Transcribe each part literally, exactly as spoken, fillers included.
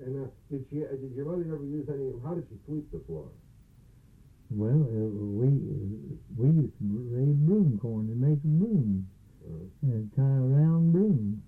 And uh, did she? Uh, did your mother ever use any? How did she sweep the floor? Well, uh, we we used to raise broom corn and make a broom, Uh, and tie a round broom.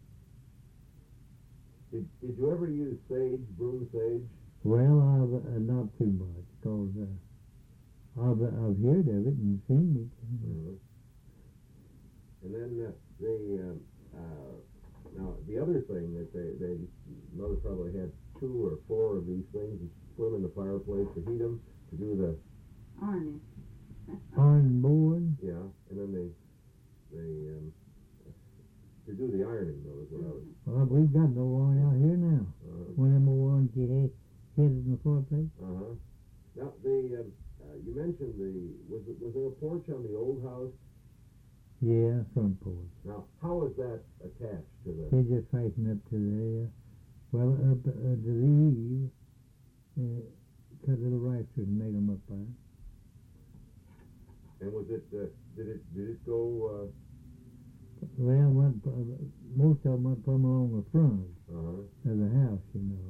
did Did you ever use sage, broom sage? Well, I've uh, not too much, cause uh, I've I've heard of it and seen it. Uh, and then uh, they um, uh, now the other thing that they they mother probably had two or four of these things and put them in the fireplace to heat them to do the Ironing. Iron board. yeah, and then they they um, to do the ironing though is what I was. Well, we've got no one out here now. Uh, One of them old ones you had hid in the fireplace. uh huh. Now the um, uh, you mentioned the was it was there a porch on the old house? Yeah, front porch. Now how is that attached to the? They just fastened up to the, uh, well, up uh, to the eave. Uh, cut little rafters and made them up there. And was it uh, did it did it go? Well, what, uh, most of them went from along the front Uh huh. of the house, you know.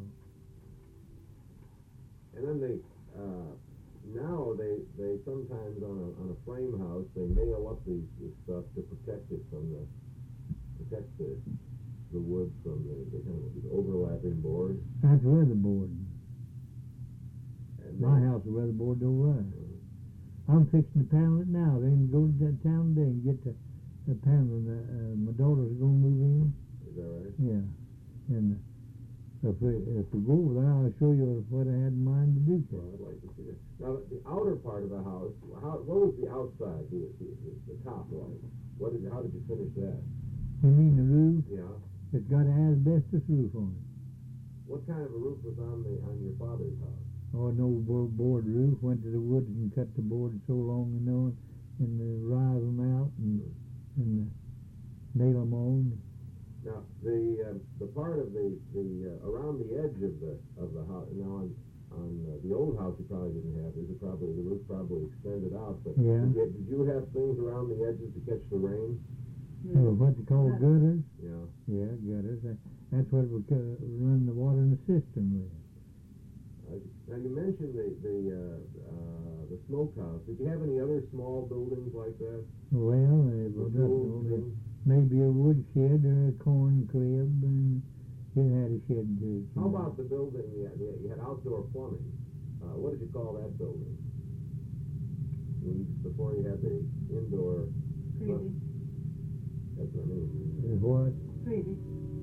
And then they uh, now they they sometimes on a on a frame house they nail up these this stuff to protect it from the protect the the wood from the, the kind of the overlapping board. That's weatherboard. And My they- house is weatherboard over there. Uh, I'm fixing to panel it now. Then go to that town today and get the, the panel. The, uh, my daughter's going to move in. is that right? Yeah. And if we, if we go over there, I'll show you what I had in mind to do to Well, it. I'd like to see that. Now the, the outer part of the house, how what was the outside, the the, the, the top like? What did how did you finish that? You mean the roof? Yeah. It's got an asbestos roof on it. What kind of a roof was on the on your father's house? Oh, an old bo- board roof. Went to the woods and cut the board so long, you know, and, and uh, rive them out and, and uh, nail them on. Now the uh, the part of the the uh, around the edge of the of the house. Now on on uh, the old house you probably didn't have. Is it probably the roof probably extended out? But Yeah. did you, did you have things around the edges to catch the rain? Uh, what they call gutters? Yeah. Yeah, gutters. That, that's what we uh, run the water in the system with. Uh, now you mentioned the the uh, uh, the smokehouse. Did you have any other small buildings like that? Well, it was Little just things? maybe a wood shed or a corn crib, and it had a shed too. How about the building? You had, you had outdoor plumbing. Uh, what did you call that building? You, before you had the indoor. Pretty. That's what I mean. Is what? Pretty.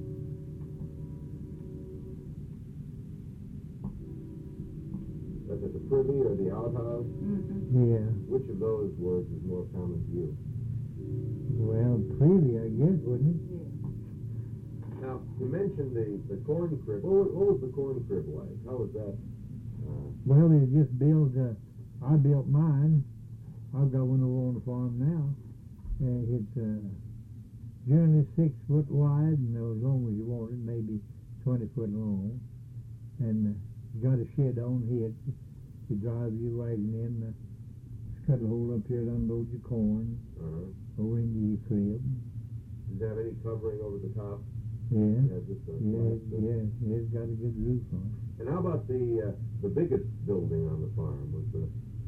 That's at the privy or the outhouse. Mm-hmm. Yeah. Which of those words is more common to you? Well, privy, I guess, wouldn't it? Yeah. Now you mentioned the the corn crib. What, was- what was the corn crib like? How was that? Uh, Well, they just built. Uh, I built mine. I've got one over on the farm now. Uh, it's uh, generally six foot wide, and as long as you want it, maybe twenty foot long. And uh, you got a shed on here. You drive your wagon in, uh, cut a hole up here to unload your corn uh, over into your crib. did it have any covering over the top? Yeah, Yeah, just a yeah, plastic. yeah. It's got a good roof on it. And how about the uh, the biggest building on the farm? Was the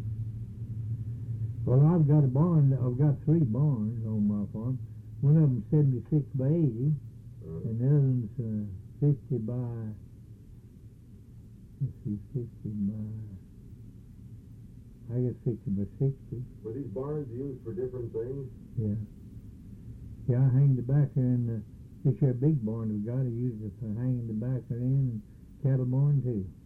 Well, I've got a barn. I've got three barns on my farm. One of them's seventy-six by eighty, uh, and the other one's uh, fifty by. Let's see, fifty by. I guess fifty by sixty. were these barns used for different things? Yeah. Yeah, I hang the backer in the. This here big barn we got. I use it for hanging the backer in, and cattle barn too.